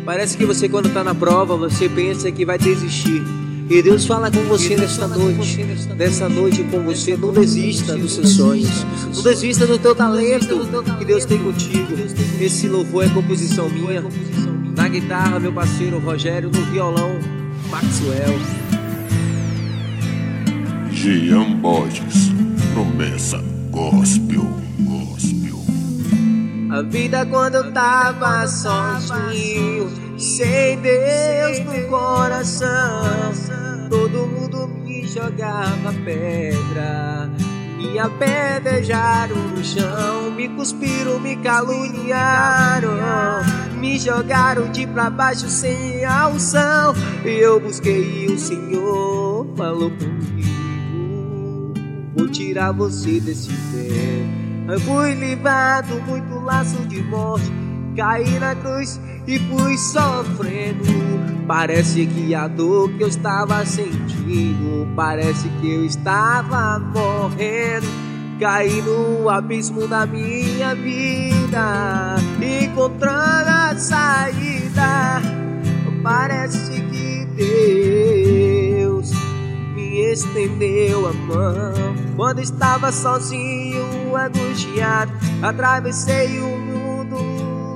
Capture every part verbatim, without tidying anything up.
Parece que você, quando tá na prova, você pensa que vai desistir. E Deus fala com você nesta noite, nessa noite com você. Não desista dos seus sonhos, não desista do teu talento que Deus tem contigo. Esse louvor é composição minha. Na guitarra, meu parceiro Rogério. No violão, Maxwell. Jean Borges, promessa gospel, gospel. A vida quando eu tava sozinho, sem Deus no coração, todo mundo me jogava pedra, me apedrejaram no chão, me cuspiram, me caluniaram, me jogaram de pra baixo sem a unção. E eu busquei o Senhor, falou comigo: vou tirar você desse pé. Eu fui livrado, muito laço de morte, caí na cruz e fui sofrendo. Parece que a dor que eu estava sentindo, parece que eu estava morrendo. Caí no abismo da minha vida, encontrando a saída. Parece que Deus me estendeu a mão quando estava sozinho, angustiado. Atravessei o mundo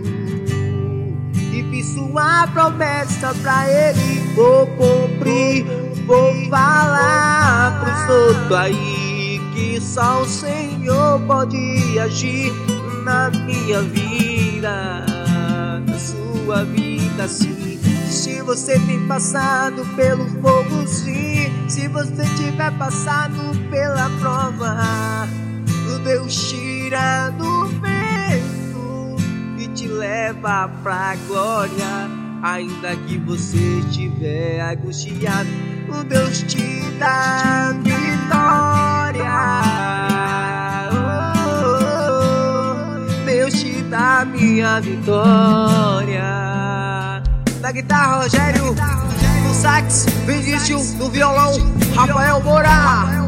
e fiz uma promessa pra Ele: vou cumprir, vou falar pros outros aí que só o Senhor pode agir na minha vida, na sua vida, sim. Se você tem passado pelo fogo, sim. Se você tiver passado pela prova, o Deus tira do vento e te leva pra glória. Ainda que você estiver angustiado, o Deus te dá vitória. Oh, Deus te dá minha vitória. Na guitarra, Rogério. No sax, Vinícius. No violão, Rafael Moura.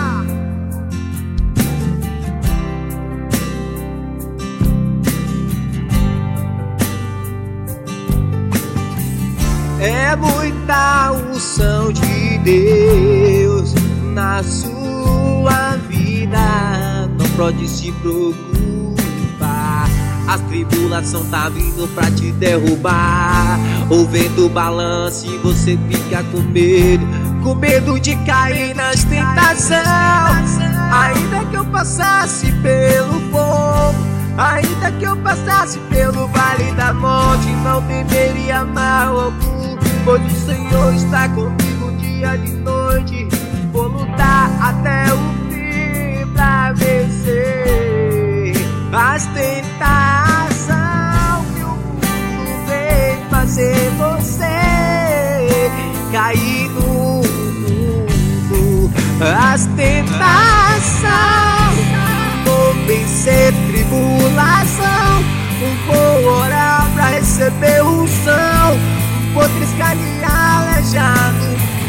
É muita unção de Deus na sua vida, não pode se preocupar. As tribulações tá vindo pra te derrubar. O vento balança e você fica com medo, com medo de cair nas tentações. Ainda que eu passasse pelo fogo, ainda que eu passasse pelo vale da morte, não temeria mal algum, pois o Senhor está comigo dia e noite. Vou lutar até o fim pra vencer as tentações que o mundo vem fazer você cair no mundo. As tentações, vou vencer tribulação, vou orar pra receber unção, vou triscar e aleijado,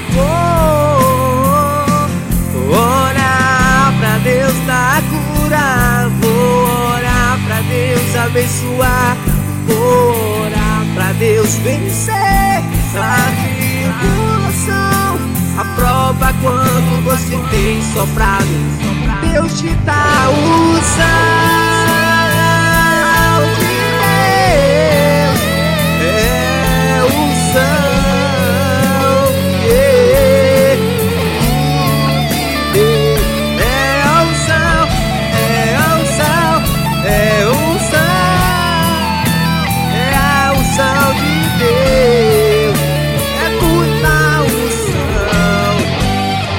vou orar pra Deus dar cura, vou orar pra Deus abençoar, vou orar pra Deus vencer a tribulação. A prova quando você tem soprado, Deus te dá unção.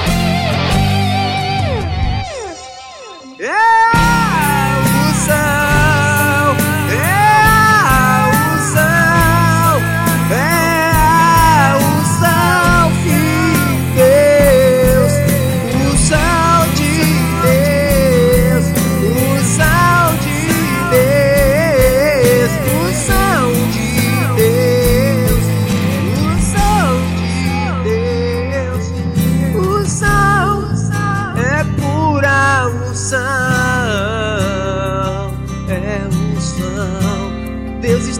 Unção,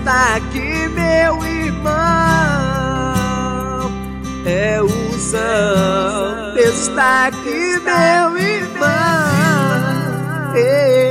destaque, meu irmão, é usão. Destaque, meu irmão, é